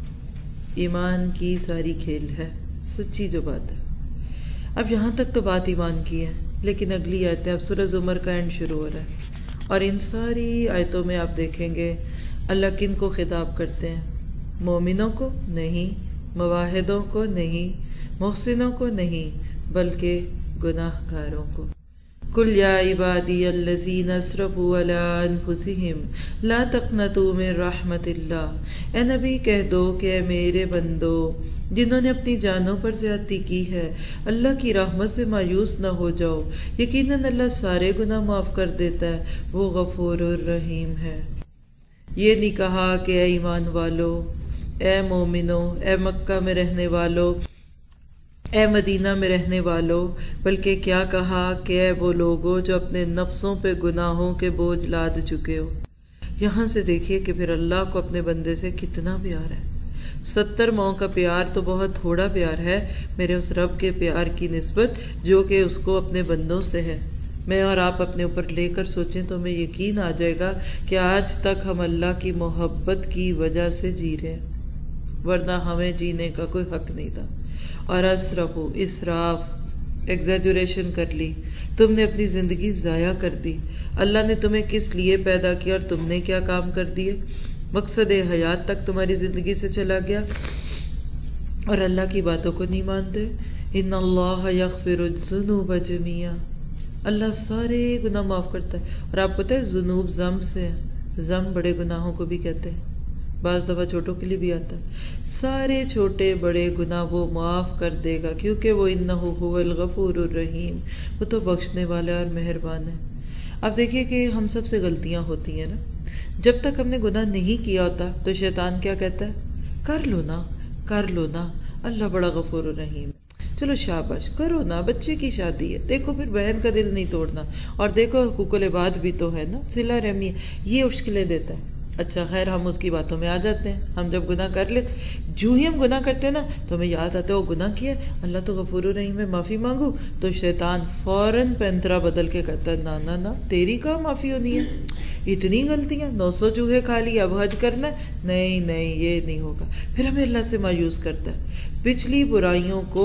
ایمان کی ساری کھیل ہے، سچی جو بات ہے۔ اب یہاں تک تو بات ایمان کی ہے، لیکن اگلی آیتیں، اب سورہ زمر کا اینڈ شروع ہو رہا ہے، اور ان ساری آیتوں میں آپ دیکھیں گے اللہ کن کو خطاب کرتے ہیں؟ مومنوں کو نہیں، مواحدوں کو نہیں، محسنوں کو نہیں، بلکہ گناہ گاروں کو۔ قل یا عبادی الذین اسرفوا علی انفسہم لا تقنطوا من رحمت اللہ، اے نبی کہہ دو کہ اے میرے بندو جنہوں نے اپنی جانوں پر زیادتی کی ہے، اللہ کی رحمت سے مایوس نہ ہو جاؤ، یقیناً اللہ سارے گناہ معاف کر دیتا ہے، وہ غفور الرحیم ہے۔ یہ نہیں کہا کہ اے ایمان والو، اے مومنو، اے مکہ میں رہنے والو، اے مدینہ میں رہنے والو، بلکہ کیا کہا کہ اے وہ لوگو جو اپنے نفسوں پہ گناہوں کے بوجھ لاد چکے ہو۔ یہاں سے دیکھیے کہ پھر اللہ کو اپنے بندے سے کتنا پیار ہے۔ ستر ماؤں کا پیار تو بہت تھوڑا پیار ہے میرے اس رب کے پیار کی نسبت جو کہ اس کو اپنے بندوں سے ہے۔ میں اور آپ اپنے اوپر لے کر سوچیں تو ہمیں یقین آ جائے گا کہ آج تک ہم اللہ کی محبت کی وجہ سے جی رہے ہیں، ورنہ ہمیں جینے کا کوئی حق نہیں تھا۔ اور اسرفو، اسراف، ایگزیجریشن کر لی، تم نے اپنی زندگی ضائع کر دی. اللہ نے تمہیں کس لیے پیدا کیا اور تم نے کیا کام کر دیے؟ مقصد حیات تک تمہاری زندگی سے چلا گیا اور اللہ کی باتوں کو نہیں مانتے. ان اللہ یغفر الذنوب جميعا، اللہ سارے گناہ معاف کرتا ہے. اور آپ کو پتہ ہے ذنوب ذنب سے ہے، ذنب بڑے گناہوں کو بھی کہتے ہیں، بعض دفعہ چھوٹوں کے لیے بھی آتا ہے. سارے چھوٹے بڑے گناہ وہ معاف کر دے گا، کیونکہ وہ انہ هو الغفور الرحیم، وہ تو بخشنے والا اور مہربان ہے. اب دیکھیے کہ ہم سب سے غلطیاں ہوتی ہیں نا. جب تک ہم نے گناہ نہیں کیا ہوتا تو شیطان کیا کہتا ہے؟ کر لو نا، کر لو نا، اللہ بڑا غفور الرحیم، چلو شاباش کرو نا، بچے کی شادی ہے، دیکھو پھر بہن کا دل نہیں توڑنا، اور دیکھو حقوق العباد بھی تو ہے نا، صلہ رحمی، یہ مشکلیں دیتا ہے. اچھا خیر، ہم اس کی باتوں میں آ جاتے ہیں. ہم جب گناہ کر لیتے، جو ہی ہم گناہ کرتے ہیں نا تو ہمیں یاد آتا ہے وہ گناہ کیا، اللہ تو غفور الرحیم ہے، معافی مانگو. تو شیطان فوراً پینترا بدل کے کہتا ہے نا نا نا، تیری کہاں معافی ہونی ہے، اتنی غلطیاں، نو سو چوہے کھا لی، اب حج کرنا ہے، نہیں نہیں یہ نہیں ہوگا. پھر ہمیں اللہ سے مایوس کرتا ہے. پچھلی برائیوں کو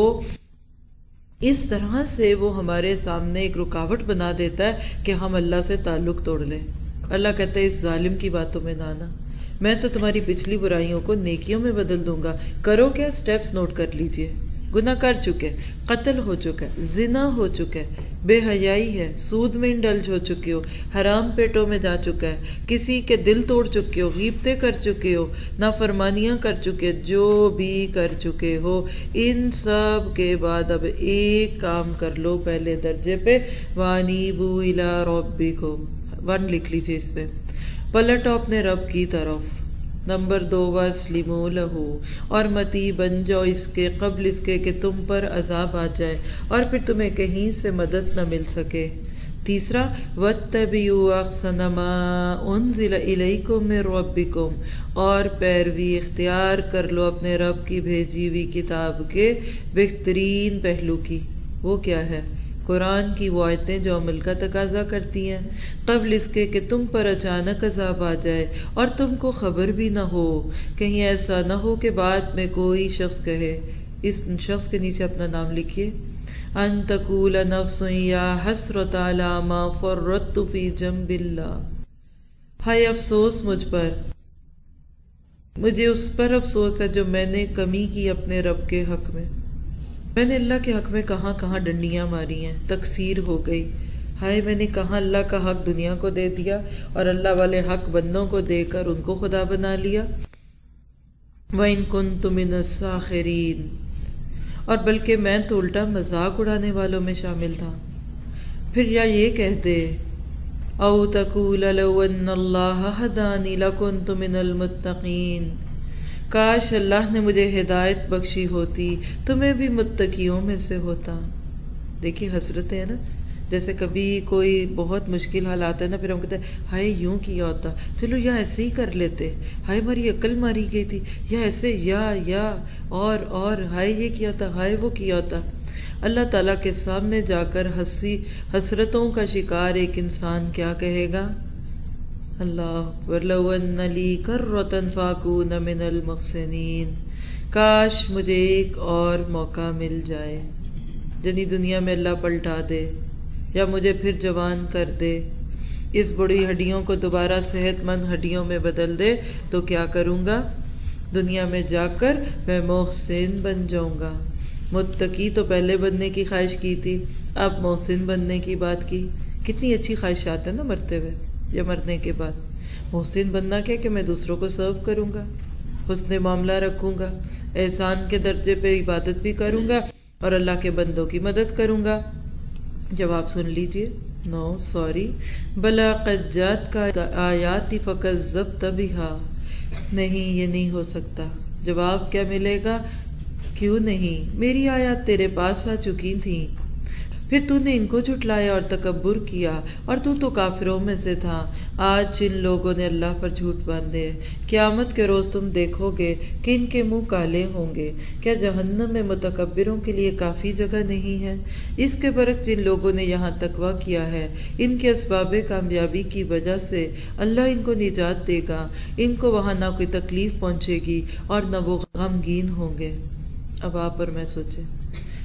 اس طرح سے وہ ہمارے سامنے ایک رکاوٹ بنا دیتا ہے کہ ہم اللہ سے تعلق توڑ لیں. اللہ کہتا ہے اس ظالم کی باتوں میں نہ آنا، میں تو تمہاری پچھلی برائیوں کو نیکیوں میں بدل دوں گا. کرو کیا؟ سٹیپس نوٹ کر لیجئے. گناہ کر چکے، قتل ہو چکا ہے، زنا ہو چکا ہے، بے حیائی ہے، سود میں انڈلج ہو چکے ہو، حرام پیٹوں میں جا چکا ہے، کسی کے دل توڑ چکے ہو، غیبتیں کر چکے ہو، نافرمانیاں کر چکے، جو بھی کر چکے ہو، ان سب کے بعد اب ایک کام کر لو پہلے درجے پہ، وَأَنِيبُوا إِلَىٰ رَبِّكُمْ، ون لکھ لیجیے اس پہ، پلٹو اپنے رب کی طرف. نمبر دو، وَأَسْلِمُوا لَهُ، اور متی بن جاؤ اس کے قبل اس کے کہ تم پر عذاب آ جائے اور پھر تمہیں کہیں سے مدد نہ مل سکے. تیسرا، وَاتَّبِعُوا أَحْسَنَ مَا أُنزِلَ إِلَيْكُم مِّن رَّبِّكُمْ، اور پیروی اختیار کر لو اپنے رب کی بھیجی ہوئی کتاب کے بہترین پہلو کی. وہ کیا ہے؟ قرآن کی وہ آیتیں جو عمل کا تقاضا کرتی ہیں، قبل اس کے کہ تم پر اچانک عذاب آ جائے اور تم کو خبر بھی نہ ہو. کہیں ایسا نہ ہو کہ بعد میں کوئی شخص کہے، اس شخص کے نیچے اپنا نام لکھیے، ان تقول نفس یا حسرت علی ما فرطت فی جنب اللہ، ہائے افسوس مجھ پر، مجھے اس پر افسوس ہے جو میں نے کمی کی اپنے رب کے حق میں، میں نے اللہ کے حق میں کہاں کہاں ڈنڈیاں ماری ہیں، تقصیر ہو گئی. ہائے میں نے کہاں اللہ کا حق دنیا کو دے دیا اور اللہ والے حق بندوں کو دے کر ان کو خدا بنا لیا. وَإِن كُنتُ مِنَ السَّاخِرِينَ، اور بلکہ میں تو الٹا مذاق اڑانے والوں میں شامل تھا. پھر یا یہ کہہ دے، او تقول لو ان اللہ ہدانی لکنت من المتقین، کاش اللہ نے مجھے ہدایت بخشی ہوتی تو میں بھی متقیوں میں سے ہوتا. دیکھیے حسرتیں ہیں نا، جیسے کبھی کوئی بہت مشکل حالات ہے نا، پھر ہم کہتے ہیں ہائے یوں کیا ہوتا، چلو یا ایسے ہی کر لیتے، ہائے ہماری عقل ماری گئی تھی، یا ایسے یا یا اور اور ہائے یہ کیا ہوتا، ہائے وہ کیا ہوتا. اللہ تعالیٰ کے سامنے جا کر ہنسی حسرتوں کا شکار ایک انسان کیا کہے گا؟ اللہ لو ان لی کرۃ فاکون من المحسنین، کاش مجھے ایک اور موقع مل جائے، جنی دنیا میں اللہ پلٹا دے یا مجھے پھر جوان کر دے، اس بڑی ہڈیوں کو دوبارہ صحت مند ہڈیوں میں بدل دے تو کیا کروں گا؟ دنیا میں جا کر میں محسن بن جاؤں گا. متقی تو پہلے بننے کی خواہش کی تھی، اب محسن بننے کی بات کی. کتنی اچھی خواہشات ہیں نا مرتے ہوئے یا مرنے کے بعد. محسن بننا کیا کہ میں دوسروں کو سرو کروں گا، حسن معاملہ رکھوں گا، احسان کے درجے پہ عبادت بھی کروں گا اور اللہ کے بندوں کی مدد کروں گا. جواب سن لیجئے، نو سوری، بلا قد جات کا آیاتی فکذبت بہا، نہیں یہ نہیں ہو سکتا. جواب کیا ملے گا؟ کیوں نہیں، میری آیات تیرے پاس آ چکی تھیں، پھر تو نے ان کو جھٹلایا اور تکبر کیا اور تو تو کافروں میں سے تھا. آج جن لوگوں نے اللہ پر جھوٹ باندھے، قیامت کے روز تم دیکھو گے کہ ان کے منہ کالے ہوں گے. کیا جہنم میں متکبروں کے لیے کافی جگہ نہیں ہے؟ اس کے برعکس جن لوگوں نے یہاں تقویٰ کیا ہے، ان کے اسباب کامیابی کی وجہ سے اللہ ان کو نجات دے گا. ان کو وہاں نہ کوئی تکلیف پہنچے گی اور نہ وہ غمگین ہوں گے. اب آپ اور میں سوچیں،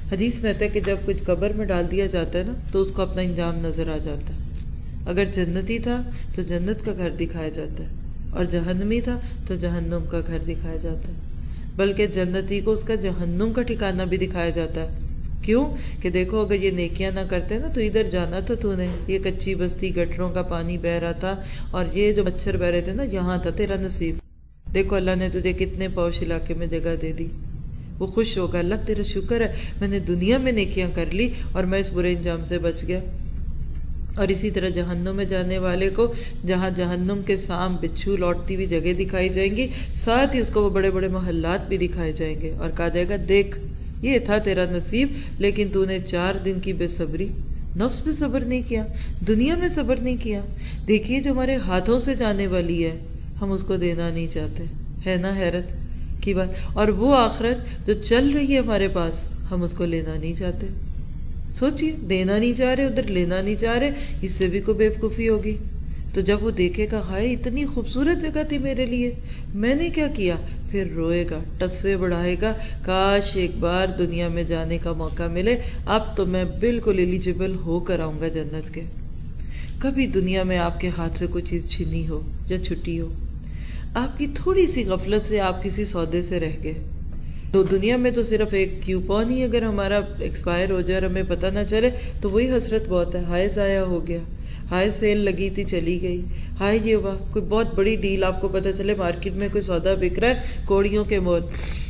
حدیث میں آتا ہے کہ جب کچھ قبر میں ڈال دیا جاتا ہے نا تو اس کو اپنا انجام نظر آ جاتا ہے. اگر جنتی تھا تو جنت کا گھر دکھایا جاتا ہے اور جہنمی تھا تو جہنم کا گھر دکھایا جاتا ہے. بلکہ جنتی کو اس کا جہنم کا ٹھکانہ بھی دکھایا جاتا ہے. کیوں کہ دیکھو اگر یہ نیکیاں نہ کرتے نا تو ادھر جانا تھا تو نے, یہ کچی بستی گٹروں کا پانی بہ رہا تھا اور یہ جو مچھر بہ رہے تھے نا یہاں تھا تیرا نصیب. دیکھو اللہ نے تجھے کتنے پوش علاقے میں جگہ دے دی. وہ خوش ہوگا, اللہ تیرا شکر ہے میں نے دنیا میں نیکیاں کر لی اور میں اس برے انجام سے بچ گیا. اور اسی طرح جہنم میں جانے والے کو جہاں جہنم کے سام بچھو لوٹتی ہوئی جگہ دکھائی جائیں گی, ساتھ ہی اس کو وہ بڑے بڑے محلات بھی دکھائے جائیں گے اور کہا جائے گا دیکھ یہ تھا تیرا نصیب, لیکن تو نے چار دن کی بے صبری, نفس پہ صبر نہیں کیا, دنیا میں صبر نہیں کیا. دیکھیے جو ہمارے ہاتھوں سے جانے والی ہے ہم اس کو دینا نہیں چاہتے, ہے نا حیرت کی بات. اور وہ آخرت جو چل رہی ہے ہمارے پاس ہم اس کو لینا نہیں چاہتے. سوچیے, دینا نہیں چاہ رہے, ادھر لینا نہیں چاہ رہے, اس سے بھی کوئی بیوقوفی ہوگی. تو جب وہ دیکھے گا ہائے اتنی خوبصورت جگہ تھی میرے لیے, میں نے کیا کیا, پھر روئے گا, ٹسوے بڑھائے گا, کاش ایک بار دنیا میں جانے کا موقع ملے, اب تو میں بالکل ایلیجیبل ہو کر آؤں گا جنت کے. کبھی دنیا میں آپ کے ہاتھ سے کوئی چیز چھینی ہو یا چھٹی ہو, آپ کی تھوڑی سی غفلت سے آپ کسی سودے سے رہ گئے, تو دنیا میں تو صرف ایک کیوپون ہی اگر ہمارا ایکسپائر ہو جائے اور ہمیں پتہ نہ چلے تو وہی حسرت بہت ہے. ہائے ضائع ہو گیا, ہائے سیل لگی تھی چلی گئی, ہائے یہ ہوا, کوئی بہت بڑی ڈیل آپ کو پتہ چلے مارکیٹ میں کوئی سودا بک رہا ہے کوڑیوں کے مول,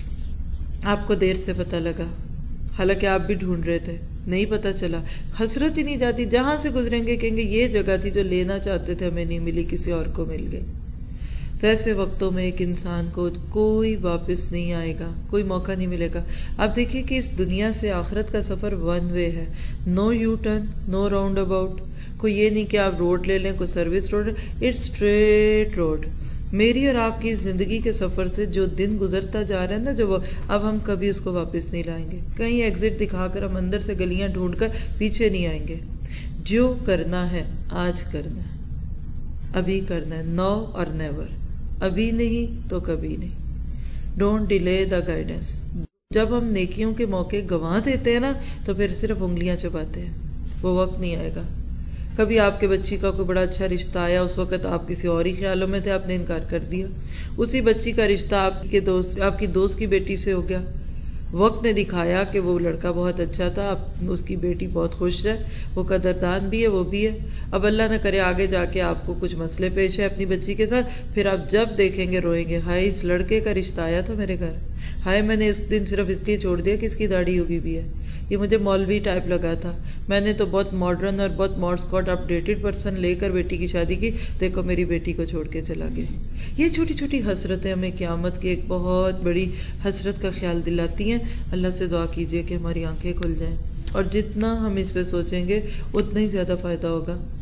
آپ کو دیر سے پتہ لگا, حالانکہ آپ بھی ڈھونڈ رہے تھے, نہیں پتہ چلا. حسرت ہی نہیں جاتی, جہاں سے گزریں گے کہیں گے یہ جگہ تھی جو لینا چاہتے تھے ہمیں نہیں ملی, کسی اور کو مل گئی. تو ایسے وقتوں میں ایک انسان کو کوئی واپس نہیں آئے گا, کوئی موقع نہیں ملے گا. آپ دیکھیے کہ اس دنیا سے آخرت کا سفر ون وے ہے, no U turn, no roundabout. کوئی یہ نہیں کہ آپ روڈ لے لیں, کوئی service road, it's straight road. میری اور آپ کی زندگی کے سفر سے جو دن گزرتا جا رہا ہے نا, جو وہ اب ہم کبھی اس کو واپس نہیں لائیں گے. کہیں ایگزٹ دکھا کر ہم اندر سے گلیاں ڈھونڈ کر پیچھے نہیں آئیں گے. جو کرنا ہے آج کرنا ہے, ابھی کرنا ہے, نو اور نیور, ابھی نہیں تو کبھی نہیں. Don't delay the guidance. جب ہم نیکیوں کے موقع گنوا دیتے ہیں نا تو پھر صرف انگلیاں چباتے ہیں, وہ وقت نہیں آئے گا. کبھی آپ کے بچی کا کوئی بڑا اچھا رشتہ آیا, اس وقت آپ کسی اور ہی خیالوں میں تھے, آپ نے انکار کر دیا. اسی بچی کا رشتہ آپ کے دوست آپ کی دوست کی بیٹی سے ہو گیا, وقت نے دکھایا کہ وہ لڑکا بہت اچھا تھا, اب اس کی بیٹی بہت خوش ہے, وہ قدردان بھی ہے, وہ بھی ہے. اب اللہ نہ کرے آگے جا کے آپ کو کچھ مسئلے پیش ہے اپنی بچی کے ساتھ, پھر آپ جب دیکھیں گے روئیں گے, ہائے اس لڑکے کا رشتہ آیا تھا میرے گھر, ہائے میں نے اس دن صرف اس لیے چھوڑ دیا کہ اس کی داڑھی ہوگی بھی ہے, یہ مجھے مولوی ٹائپ لگا تھا, میں نے تو بہت ماڈرن اور بہت ماڈ اسکاٹ اپ ڈیٹڈ پرسن لے کر بیٹی کی شادی کی, دیکھو میری بیٹی کو چھوڑ کے چلا گیا. یہ چھوٹی چھوٹی حسرتیں ہمیں قیامت کی ایک بہت بڑی حسرت کا خیال دلاتی ہیں. اللہ سے دعا کیجیے کہ ہماری آنکھیں کھل جائیں, اور جتنا ہم اس پہ سوچیں گے اتنا ہی زیادہ فائدہ ہوگا.